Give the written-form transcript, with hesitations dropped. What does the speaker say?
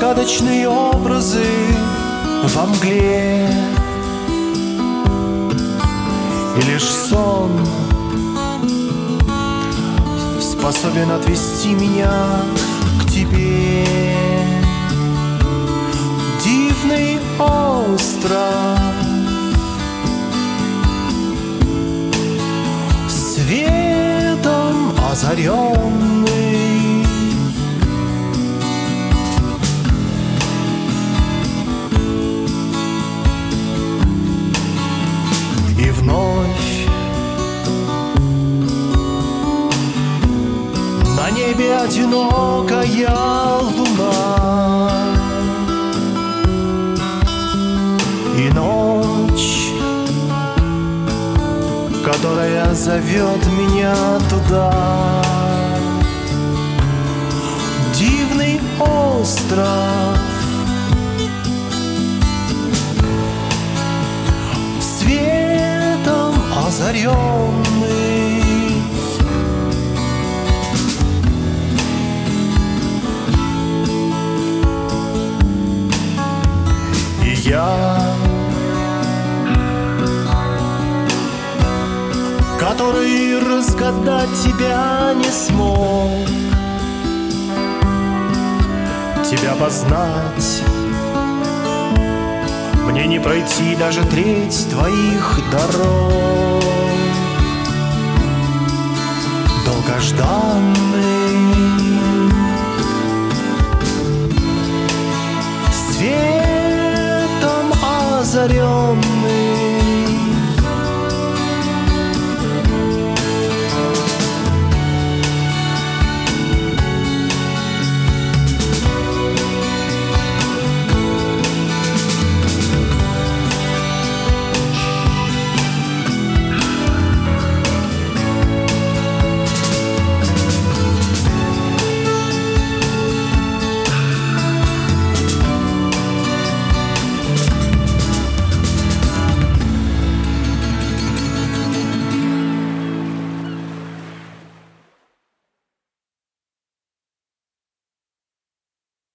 загадочные образы во мгле, и лишь сон способен отвести меня к тебе. Дивный остров, светом озаренный, и вновь на небе одинокая луна, и ночь, которая зовет меня туда. Дивный остров, светом озаренный, и я, который разгадать тебя не смог, тебя познать мне не пройти даже треть твоих дорог. Долгожданный, светом озаренный,